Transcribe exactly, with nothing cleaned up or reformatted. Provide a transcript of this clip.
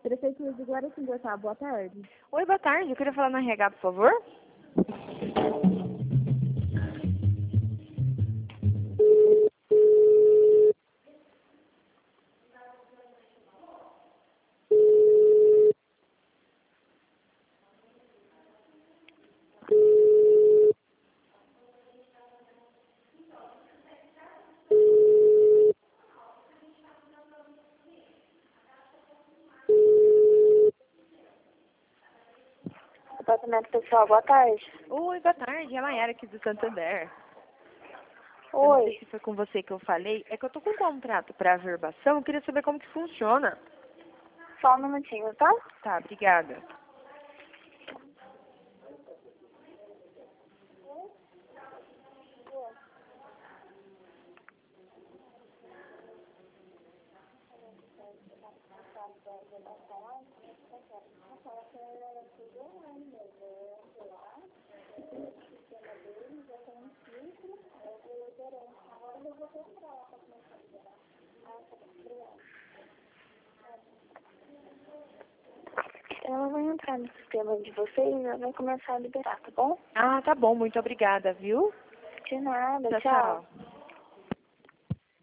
Prefeitura de Guaratinguetá, boa tarde. Oi, boa tarde. Eu queria falar na R H, por favor. Departamento pessoal, boa tarde. Oi, boa tarde. É a Mayara aqui do Santander. Eu não sei Oi. se foi com você que eu falei. É que eu tô com um contrato para averbação. Eu queria saber como que funciona. Só um minutinho, tá? Tá, obrigada. Ela vai entrar no sistema de vocês e já vai começar a liberar, tá bom? Ah, tá bom. Muito obrigada, viu? De nada, Tchau, tchau. tchau.